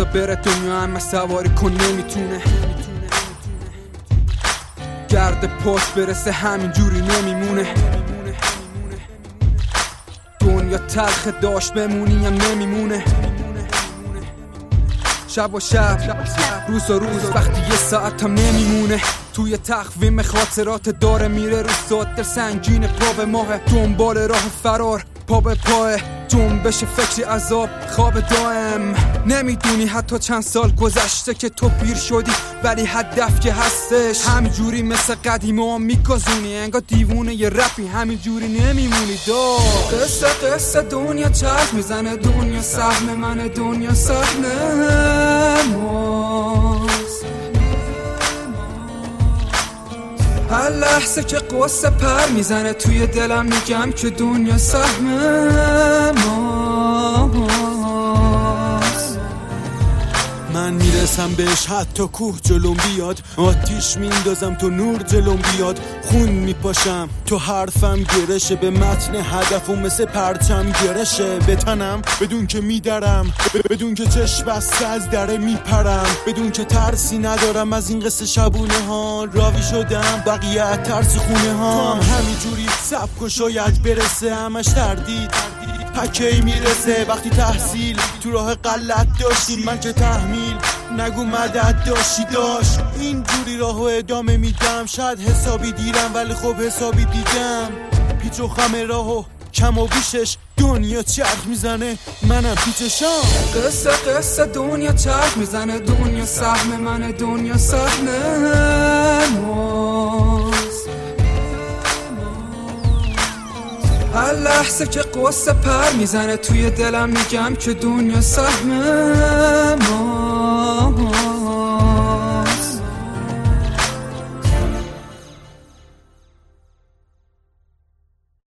بزا بره دنیا همه سواری کن نمیتونه گرد پشت برسه همینجوری نمیمونه دنیا تلخ داشت بمونی هم نمیمونه شب و شب روز و روز وقتی یه ساعت هم نمیمونه توی تقویم خاطرات داره میره رو ساعت سنگین پا به ماه دنبال راه فرار پا به پاه جنبش فکری عذاب خواب دائم نمیدونی حتی چند سال گذشته که تو پیر شدی ولی هدف که هستش همینجوری مثل قدیما میگذونی انگار دیوونه یه رپی همینجوری نمیمونی قصه دنیا چرخ میزنه دنیا سهم منه دنیا سهم ماست هر لحظه که قصه پر میزنه توی دلم میگم که دنیا سهم ماست من میرسم بهش حتی کوه جلوم بیاد آتیش میندازم تو نور جلوم بیاد خون میپاشم تو حرفم گرشه به متن هدفم مثل پرچم گرشه به تنم بدون که میدرم بدون که چشم بسته از دره میپرم بدون که ترسی ندارم از این قصه شبونه ها راوی شدم بقیه ترس خونه ها تو هم همینجوری سبک و شاید برسه همش تردید پکی میرسه وقتی تحصیل تو راه غلط داشتیم من که تحمیل نگو مدد داشتی داشت اینجوری راهو ادامه میدم شاید حسابی دیرم ولی خب حسابی دیدم پیچ و خم راهو کم و بیشش دنیا چرخ میزنه منم پیچشم قصه دنیا چرخ میزنه دنیا سهم منه دنیا سهم ماست هر لحظه که قصه پر میزنه توی دلم میگم که دنیا سهم